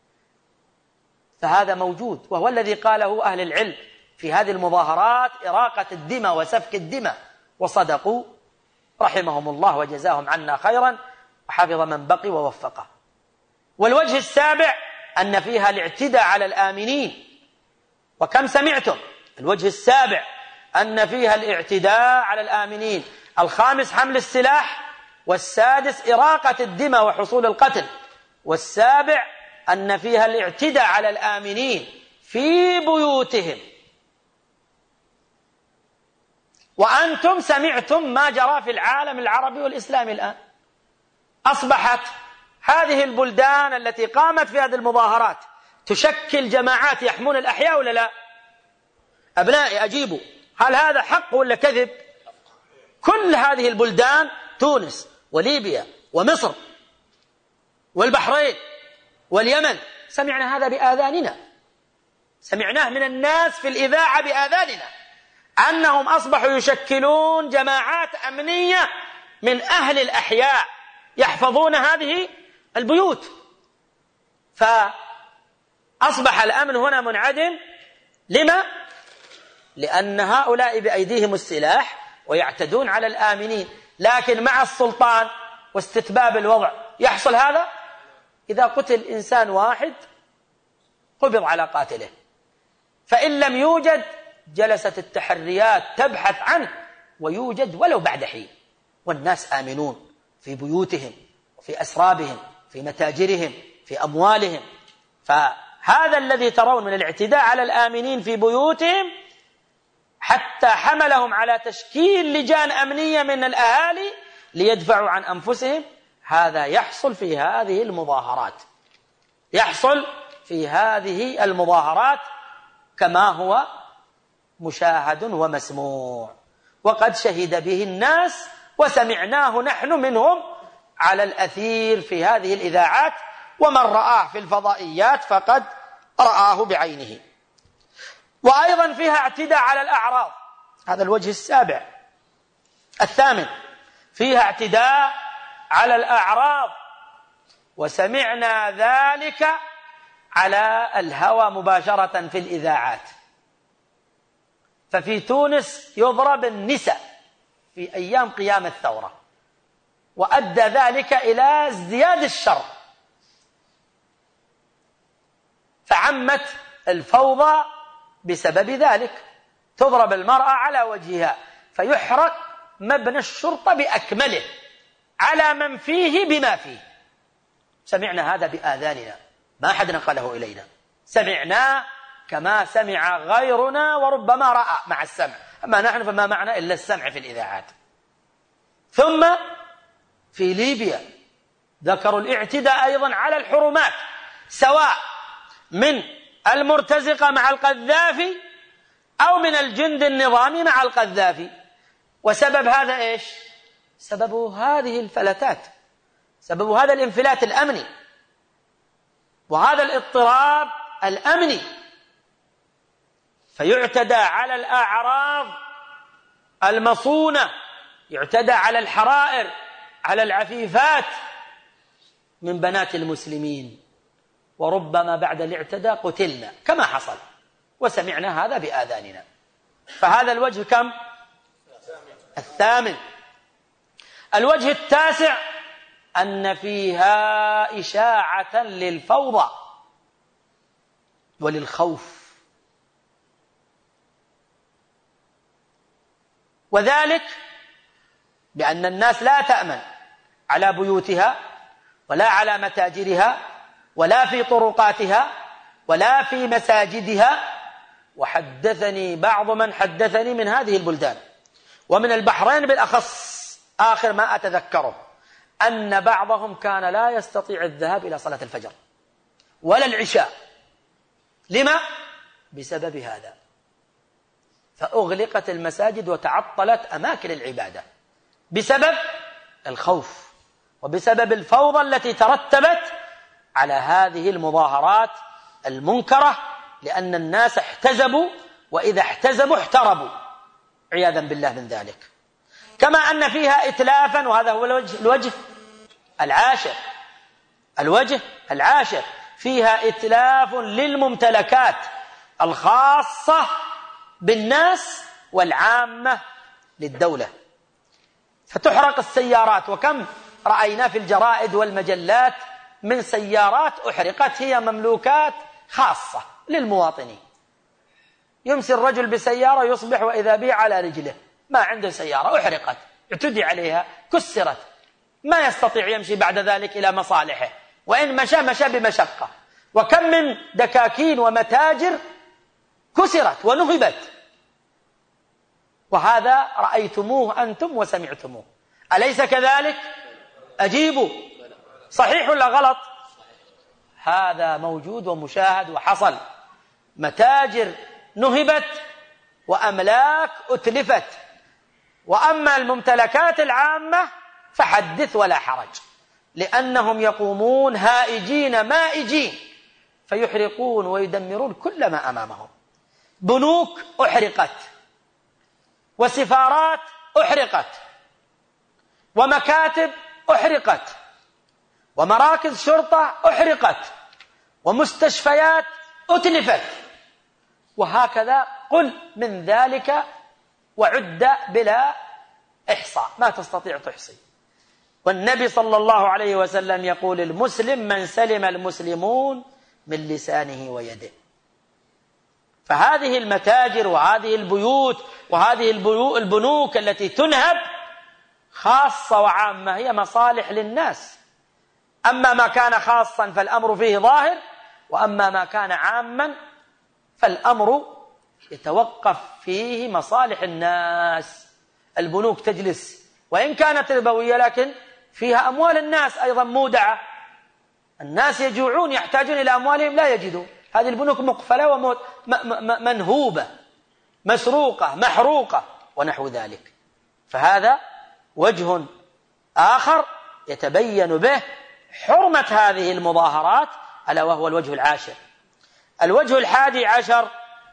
فهذا موجود، وهو الذي قاله أهل العلم في هذه المظاهرات: إراقة الدماء وسفك الدماء، وصدقوا رحمهم الله وجزاهم عنا خيرا وحفظ من بقي ووفقه. والوجه السابع أن فيها الاعتداء على الآمنين. وكم سمعتم؟ الوجه السابع أن فيها الاعتداء على الآمنين. الخامس حمل السلاح، والسادس إراقة الدماء وحصول القتل، والسابع أن فيها الاعتداء على الآمنين في بيوتهم. وأنتم سمعتم ما جرى في العالم العربي والإسلامي الآن. أصبحت هذه البلدان التي قامت في هذه المظاهرات تشكل جماعات يحمون الأحياء ولا لا؟ أبنائي أجيبوا، هل هذا حق ولا كذب؟ كل هذه البلدان، تونس وليبيا ومصر والبحرين واليمن، سمعنا هذا بآذاننا، سمعناه من الناس في الإذاعة بآذاننا، أنهم أصبحوا يشكلون جماعات أمنية من أهل الأحياء يحفظون هذه البيوت. فأصبح الأمن هنا منعدم. لما؟ لأن هؤلاء بأيديهم السلاح ويعتدون على الآمنين. لكن مع السلطان واستتباب الوضع يحصل هذا. إذا قتل إنسان واحد قبض على قاتله، فإن لم يوجد جلست التحريات تبحث عنه ويوجد ولو بعد حين، والناس آمنون في بيوتهم وفي أسرابهم في متاجرهم في أموالهم. فهذا الذي ترون من الاعتداء على الآمنين في بيوتهم حتى حملهم على تشكيل لجان أمنية من الأهالي ليدفعوا عن أنفسهم، هذا يحصل في هذه المظاهرات، يحصل في هذه المظاهرات كما هو مشاهد ومسموع. وقد شهد به الناس وسمعناه نحن منهم على الأثير في هذه الإذاعات، ومن رآه في الفضائيات فقد رآه بعينه. وأيضا فيها اعتداء على الأعراض، هذا الوجه الثامن، فيها اعتداء على الأعراض، وسمعنا ذلك على الهوى مباشرة في الإذاعات. ففي تونس يضرب النساء في أيام قيام الثورة، وأدى ذلك إلى ازدياد الشر، فعمت الفوضى بسبب ذلك. تضرب المرأة على وجهها فيحرق مبنى الشرطة بأكمله على من فيه بما فيه. سمعنا هذا بآذاننا، ما أحد نقله إلينا، سمعناه كما سمع غيرنا وربما رأى مع السمع، أما نحن فما معنا إلا السمع في الإذاعات. ثم في ليبيا ذكروا الاعتداء أيضا على الحرمات، سواء من المرتزقة مع القذافي أو من الجند النظامي مع القذافي. وسبب هذا إيش؟ سببه هذه الفلتات، سببه هذا الانفلات الأمني وهذا الاضطراب الأمني. فيعتدى على الأعراض المصونة، يعتدى على الحرائر، على العفيفات من بنات المسلمين، وربما بعد الاعتداء قتلنا كما حصل، وسمعنا هذا بآذاننا. فهذا الوجه كم؟ الثامن. الوجه التاسع أن فيها إشاعة للفوضى وللخوف، وذلك بأن الناس لا تأمن على بيوتها ولا على متاجرها ولا في طرقاتها ولا في مساجدها. وحدثني بعض من حدثني من هذه البلدان ومن البحرين بالأخص آخر ما أتذكره، أن بعضهم كان لا يستطيع الذهاب إلى صلاة الفجر ولا العشاء. لما؟ بسبب هذا. فأغلقت المساجد وتعطلت أماكن العبادة بسبب الخوف وبسبب الفوضى التي ترتبت على هذه المظاهرات المنكرة، لأن الناس احتزبوا، وإذا احتزبوا احتربوا عياذا بالله من ذلك. كما أن فيها إتلافا، وهذا هو الوجه العاشر. الوجه العاشر فيها إتلاف للممتلكات الخاصة بالناس والعامة للدولة، فتحرق السيارات. وكم رأينا في الجرائد والمجلات من سيارات أحرقت هي مملوكات خاصة للمواطنين. يمسي الرجل بسيارة يصبح وإذا به على رجله، ما عنده سيارة، أحرقت، اعتدي عليها، كسرت، ما يستطيع يمشي بعد ذلك إلى مصالحه، وإن مشى بمشقة. وكم من دكاكين ومتاجر كسرت ونهبت، وهذا رأيتموه أنتم وسمعتموه، أليس كذلك؟ أجيبوا، صحيح ولا غلط؟ هذا موجود ومشاهد وحصل، متاجر نهبت وأملاك أتلفت. وأما الممتلكات العامة فحدث ولا حرج، لأنهم يقومون هائجين مائجين فيحرقون ويدمرون كل ما أمامهم. بنوك أحرقت، وسفارات أحرقت، ومكاتب أحرقت، ومراكز شرطة أحرقت، ومستشفيات أتلفت، وهكذا قل من ذلك وعد بلا إحصاء، ما تستطيع تحصي. والنبي صلى الله عليه وسلم يقول: المسلم من سلم المسلمون من لسانه ويده. فهذه المتاجر وهذه البيوت وهذه البنوك التي تنهب خاصة وعامة، هي مصالح للناس. أما ما كان خاصا فالأمر فيه ظاهر، وأما ما كان عاما فالأمر يتوقف فيه مصالح الناس. البنوك تجلس وإن كانت ربوية لكن فيها أموال الناس أيضا مودعة، الناس يجوعون يحتاجون إلى أموالهم لا يجدون، هذه البنوك مقفلة ومنهوبة مسروقة محروقة ونحو ذلك. فهذا وجه آخر يتبين به حرمة هذه المظاهرات، ألا وهو الوجه العاشر. الوجه 11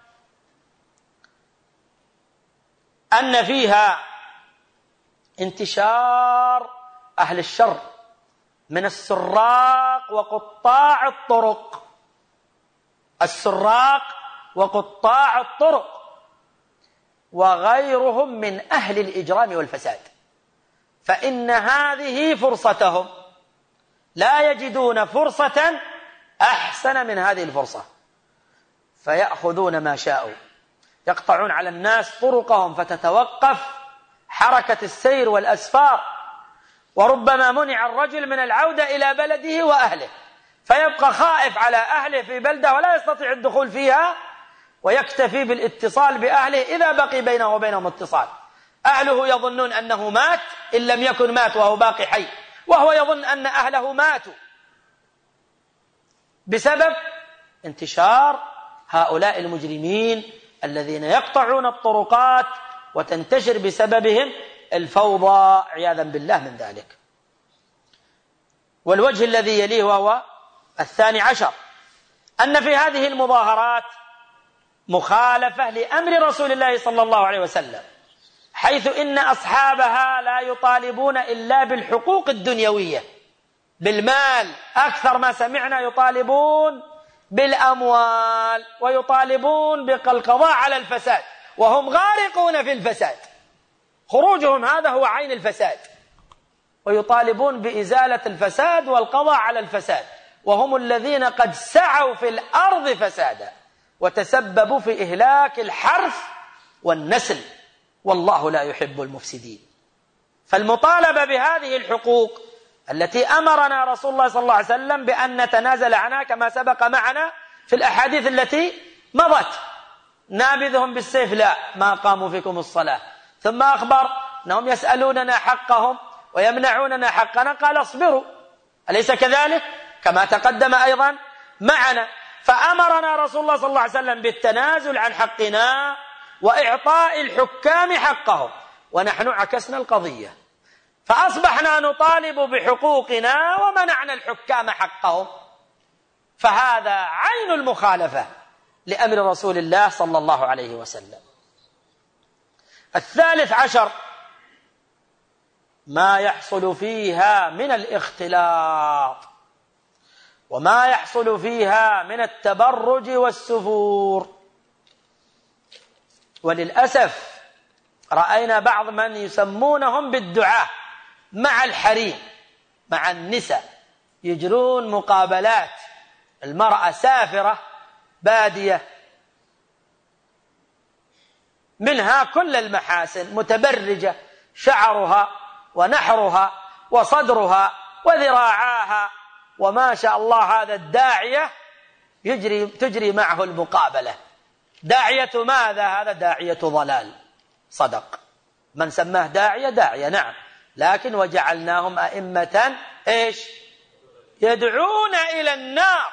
أن فيها انتشار أهل الشر من السراق وقطاع الطرق، السراق وقطاع الطرق وغيرهم من أهل الإجرام والفساد، فإن هذه فرصتهم، لا يجدون فرصة أحسن من هذه الفرصة، فيأخذون ما شاءوا، يقطعون على الناس طرقهم فتتوقف حركة السير والأسفار، وربما منع الرجل من العودة إلى بلده وأهله، فيبقى خائف على أهله في بلدة ولا يستطيع الدخول فيها، ويكتفي بالاتصال بأهله إذا بقي بينه وبينهم اتصال. أهله يظنون أنه مات إن لم يكن مات وهو باقي حي، وهو يظن أن أهله ماتوا بسبب انتشار هؤلاء المجرمين الذين يقطعون الطرقات وتنتشر بسببهم الفوضى عياذا بالله من ذلك. والوجه الذي يليه وهو 12 أن في هذه المظاهرات مخالفة لأمر رسول الله صلى الله عليه وسلم، حيث إن أصحابها لا يطالبون إلا بالحقوق الدنيوية، بالمال، أكثر ما سمعنا يطالبون بالأموال ويطالبون بالقضاء على الفساد، وهم غارقون في الفساد، خروجهم هذا هو عين الفساد، ويطالبون بإزالة الفساد والقضاء على الفساد، وهم الذين قد سعوا في الأرض فسادا وتسببوا في إهلاك الحرث والنسل، والله لا يحب المفسدين. فالمطالبة بهذه الحقوق التي أمرنا رسول الله صلى الله عليه وسلم بأن نتنازل عنها كما سبق معنا في الأحاديث التي مضت، نابذهم بالسيف لا، ما قاموا فيكم الصلاة، ثم أخبر أنهم يسألوننا حقهم ويمنعوننا حقنا، قال اصبروا، أليس كذلك؟ كما تقدم أيضا معنا. فأمرنا رسول الله صلى الله عليه وسلم بالتنازل عن حقنا وإعطاء الحكام حقهم، ونحن عكسنا القضية، فأصبحنا نطالب بحقوقنا ومنعنا الحكام حقهم، فهذا عين المخالفة لأمر رسول الله صلى الله عليه وسلم. 13 ما يحصل فيها من الاختلاط وما يحصل فيها من التبرج والسفور. وللأسف رأينا بعض من يسمونهم بالدعاة مع الحريم، مع النساء، يجرون مقابلات، المرأة سافرة بادية منها كل المحاسن، متبرجة، شعرها ونحرها وصدرها وذراعاها، وما شاء الله هذا الداعية تجري معه المقابلة. داعية ماذا؟ هذا داعية ضلال، صدق من سماه داعية نعم، لكن وجعلناهم أئمة إيش؟ يدعون إلى النار.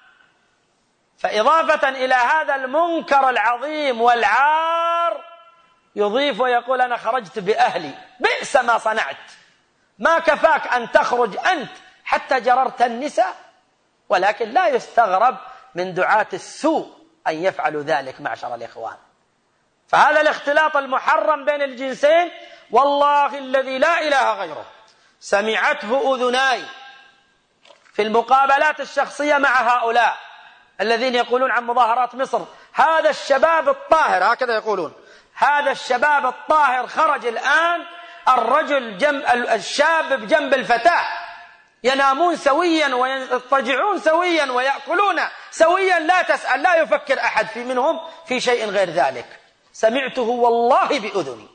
فإضافة إلى هذا المنكر العظيم والعار يضيف ويقول أنا خرجت بأهلي، بئس ما صنعت، ما كفاك أن تخرج أنت حتى جررت النساء. ولكن لا يستغرب من دعاة السوء أن يفعلوا ذلك معشر الإخوان. فهذا الاختلاط المحرم بين الجنسين والله الذي لا إله غيره سمعته أذناي في المقابلات الشخصية مع هؤلاء الذين يقولون عن مظاهرات مصر هذا الشباب الطاهر، هكذا يقولون، هذا الشباب الطاهر خرج الآن، الرجل الشاب بجنب الفتاة، ينامون سويا ويضطجعون سويا ويأكلون سويا، لا تسأل، لا يفكر أحد منهم في شيء غير ذلك. سمعته والله بأذني.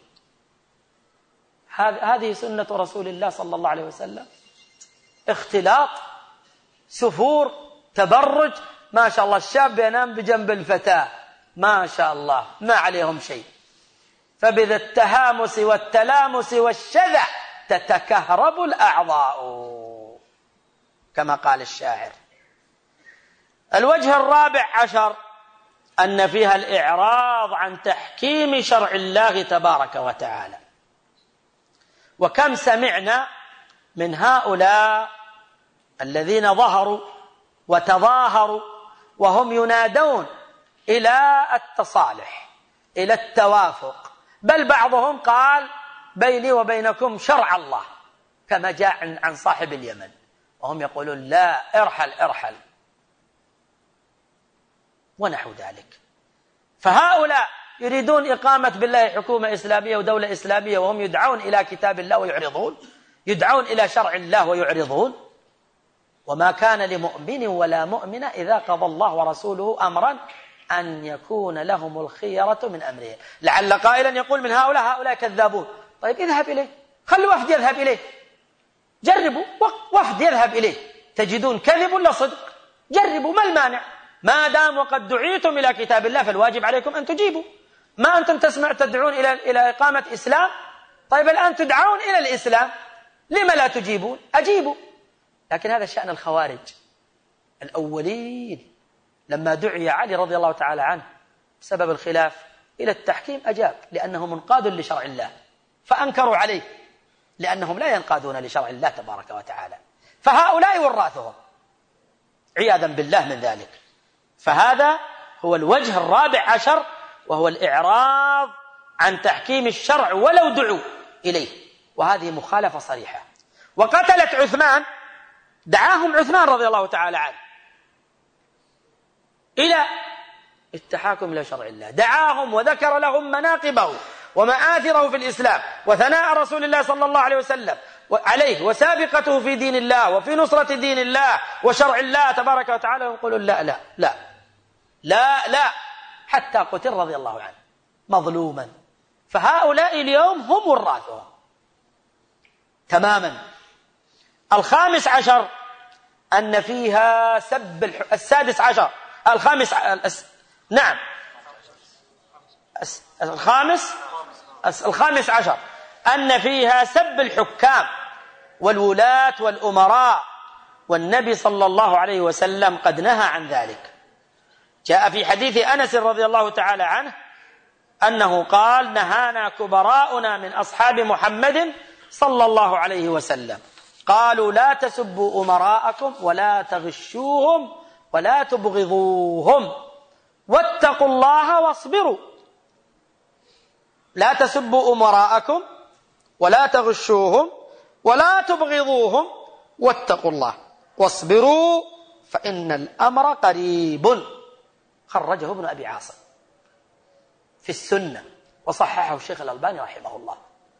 هذه سنة رسول الله صلى الله عليه وسلم. اختلاط، سفور، تبرج، ما شاء الله الشاب ينام بجنب الفتاة، ما شاء الله ما عليهم شيء. فبذا التهامس والتلامس والشذع تتكهرب الأعضاء كما قال الشاعر. الوجه 14 أن فيها الإعراض عن تحكيم شرع الله تبارك وتعالى. وكم سمعنا من هؤلاء الذين ظهروا وتظاهروا وهم ينادون إلى التصالح، إلى التوافق، بل بعضهم قال بيني وبينكم شرع الله، كما جاء عن صاحب اليمن، وهم يقولون لا، ارحل ونحو ذلك. فهؤلاء يريدون إقامة بالله حكومة إسلامية ودولة إسلامية، وهم يدعون إلى كتاب الله ويعرضون، يدعون إلى شرع الله ويعرضون. وما كان لمؤمن ولا مؤمنة إذا قضى الله ورسوله أمرا أن يكون لهم الخيرة من أمره. لعل قائلا يقول من هؤلاء كذابون. طيب اذهب إليه، خلوا وفد يذهب إليه، جربوا وفد يذهب إليه، تجدون كذب ولا صدق؟ جربوا، ما المانع؟ ما دام وقد دعيتم إلى كتاب الله فالواجب عليكم أن تجيبوا. ما أنتم تدعون إلى إقامة إسلام؟ طيب الآن تدعون إلى الإسلام، لما لا تجيبون؟ أجيبوا. لكن هذا شأن الخوارج الأولين. لما دعي علي رضي الله تعالى عنه بسبب الخلاف إلى التحكيم أجاب، لأنه منقاد لشرع الله، فأنكروا عليه لأنهم لا ينقادون لشرع الله تبارك وتعالى. فهؤلاء وراثهم عياذا بالله من ذلك. فهذا هو الوجه الرابع عشر، وهو الإعراض عن تحكيم الشرع ولو دعوا إليه، وهذه مخالفة صريحة. وقتلت عثمان، دعاهم عثمان رضي الله تعالى عنه إلى التحاكم إلى شرع الله، دعاهم وذكر لهم مناقبه ومآثره في الإسلام وثناء رسول الله صلى الله عليه وسلم عليه وسابقته في دين الله وفي نصرة دين الله وشرع الله تبارك وتعالى، ويقولون لا لا لا لا لا، حتى قتل رضي الله عنه مظلوما. فهؤلاء اليوم هم وراثهم تماما. الخامس عشر أن فيها سب السادس عشر الخامس عشر أن فيها سب الحكام والولاة والأمراء، والنبي صلى الله عليه وسلم قد نهى عن ذلك. جاء في حديث أنس رضي الله تعالى عنه أنه قال نهانا كبراؤنا من أصحاب محمد صلى الله عليه وسلم، قالوا لا تسبوا أمراءكم ولا تغشوهم ولا تبغضوهم واتقوا الله واصبروا. لا تسبوا أمراءكم ولا تغشوهم ولا تبغضوهم واتقوا الله واصبروا فإن الأمر قريب. خرجه ابن أبي عاصم في السنة وصححه الشيخ الألباني رحمه الله.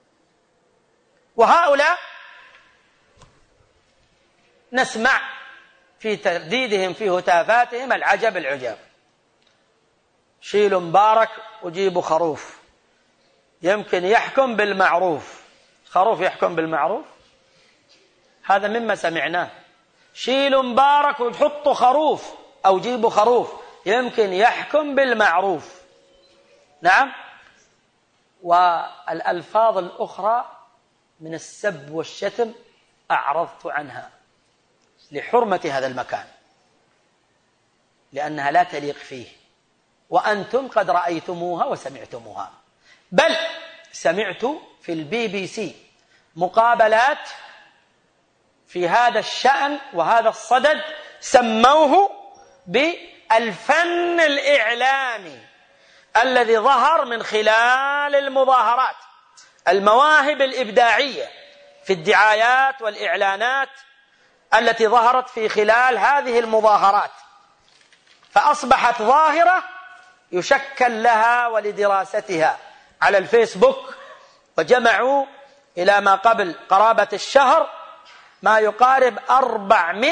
وهؤلاء نسمع في ترديدهم في هتافاتهم العجب العجاب. شيلوا مبارك وجيبوا خروف يمكن يحكم بالمعروف. خروف يحكم بالمعروف؟ هذا مما سمعناه. شيلوا مبارك وحطوا خروف أو جيبوا خروف يمكن يحكم بالمعروف. نعم. والألفاظ الأخرى من السب والشتم أعرضت عنها لحرمة هذا المكان، لأنها لا تليق فيه، وأنتم قد رأيتموها وسمعتموها. بل سمعت في الBBC مقابلات في هذا الشأن وهذا الصدد سموه بالفن الإعلامي الذي ظهر من خلال المظاهرات، المواهب الإبداعية في الدعايات والإعلانات التي ظهرت في خلال هذه المظاهرات، فأصبحت ظاهرة يشكل لها ولدراستها على الفيسبوك. وجمعوا إلى ما قبل قرابة الشهر ما يقارب 400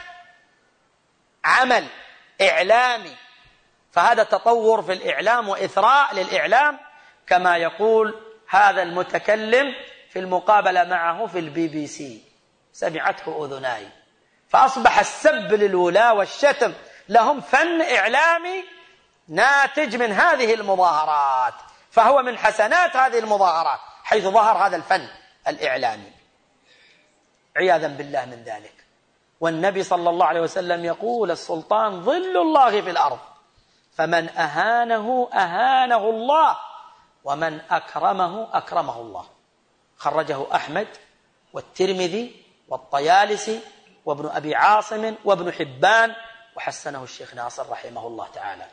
عمل إعلامي. فهذا تطور في الإعلام وإثراء للإعلام كما يقول هذا المتكلم في المقابلة معه في الBBC، سمعته أذناي. فأصبح السب للولاة والشتم لهم فن إعلامي ناتج من هذه المظاهرات، فهو من حسنات هذه المظاهرات حيث ظهر هذا الفن الإعلامي عياذا بالله من ذلك. والنبي صلى الله عليه وسلم يقول السلطان ظل الله في الأرض، فمن أهانه أهانه الله ومن أكرمه أكرمه الله. خرجه أحمد والترمذي والطيالسي وابن أبي عاصم وابن حبان، وحسنه الشيخ ناصر رحمه الله تعالى.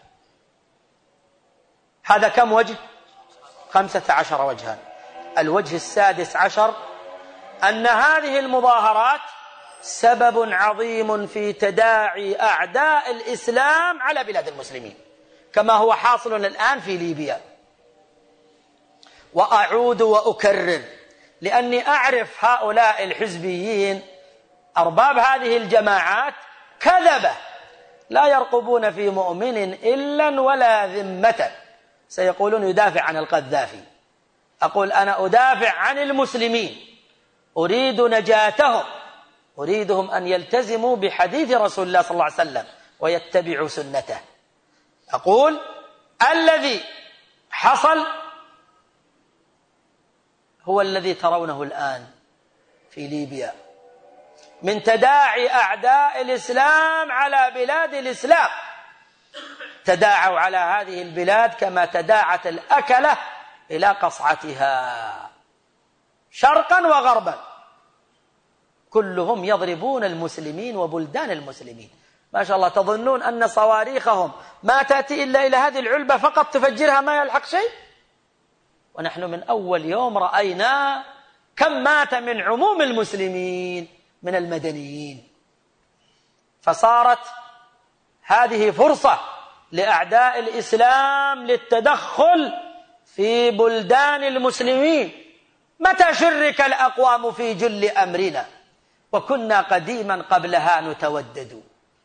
هذا كم وجه؟ 15 وجها. الوجه 16 أن هذه المظاهرات سبب عظيم في تداعي أعداء الإسلام على بلاد المسلمين، كما هو حاصل الآن في ليبيا. وأعود وأكرر، لأني أعرف هؤلاء الحزبيين أرباب هذه الجماعات كذبة لا يرقبون في مؤمن إلا ولا ذمة. سيقولون يدافع عن القذافي. أقول أنا أدافع عن المسلمين، أريد نجاتهم، أريدهم أن يلتزموا بحديث رسول الله صلى الله عليه وسلم ويتبعوا سنته. أقول الذي حصل هو الذي ترونه الآن في ليبيا من تداعي أعداء الإسلام على بلاد الإسلام. تداعوا على هذه البلاد كما تداعت الأكلة إلى قصعتها شرقا وغربا، كلهم يضربون المسلمين وبلدان المسلمين. ما شاء الله، تظنون أن صواريخهم ما تأتي إلا إلى هذه العلبة فقط تفجرها ما يلحق شيء؟ ونحن من أول يوم رأينا كم مات من عموم المسلمين من المدنيين. فصارت هذه فرصة لأعداء الإسلام للتدخل في بلدان المسلمين. متى شرك الأقوام في جل أمرنا، وكنا قديما قبلها نتودد،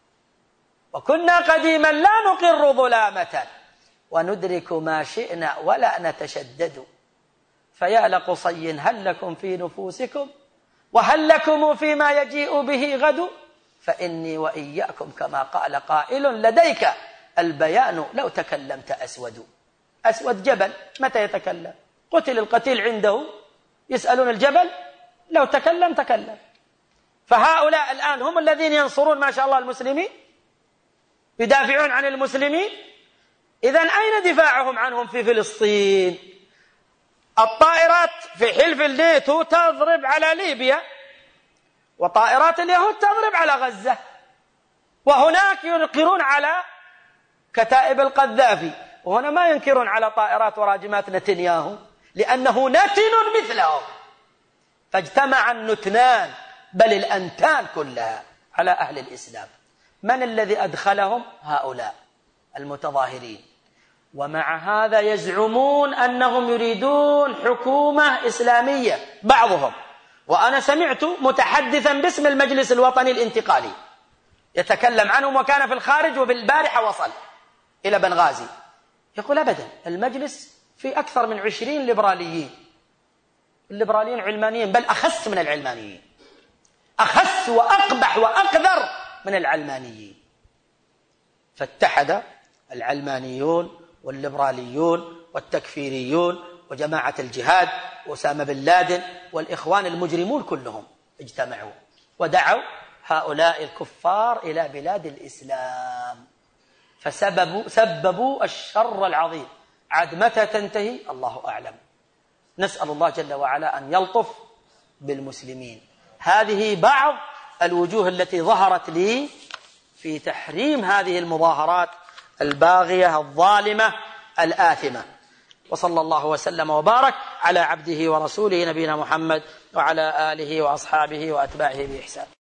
وكنا قديما لا نقر ظلامة، وندرك ما شئنا ولا نتشدد. فيا لقصي هل لكم في نفوسكم، وهل لكم فيما يجيء به غد، فإني وإياكم كما قال قائل لديك البيان لو تكلمت أسود. أسود جبل متى يتكلم؟ قتل القتيل عنده، يسألون الجبل لو تكلم تكلم. فهؤلاء الآن هم الذين ينصرون ما شاء الله المسلمين، يدافعون عن المسلمين. إذن أين دفاعهم عنهم في فلسطين؟ الطائرات في حلف الناتو تضرب على ليبيا، وطائرات اليهود تضرب على غزة، وهناك ينكرون على كتائب القذافي، وهنا ما ينكرون على طائرات وراجمات نتنياهو لأنه نتن مثلهم. فاجتمع النتنان بل الأنتان كلها على أهل الإسلام. من الذي أدخلهم؟ هؤلاء المتظاهرين. ومع هذا يزعمون أنهم يريدون حكومة إسلامية بعضهم. وأنا سمعت متحدثا باسم المجلس الوطني الانتقالي يتكلم عنهم، وكان في الخارج وبالبارحة وصل إلى بنغازي، يقول أبدا المجلس في أكثر من 20 ليبراليين. الليبراليين علمانيين، بل أخس من العلمانيين، أخس وأقبح وأقذر من العلمانيين. فاتحد العلمانيون والليبراليون والتكفيريون وجماعة الجهاد وأسامة بن لادن والإخوان المجرمون كلهم اجتمعوا ودعوا هؤلاء الكفار إلى بلاد الإسلام، فسببوا الشر العظيم. عاد متى تنتهي الله أعلم. نسأل الله جل وعلا أن يلطف بالمسلمين. هذه بعض الوجوه التي ظهرت لي في تحريم هذه المظاهرات الباغية الظالمة الآثمة. وصلى الله وسلم وبارك على عبده ورسوله نبينا محمد وعلى آله وأصحابه وأتباعه بإحسان.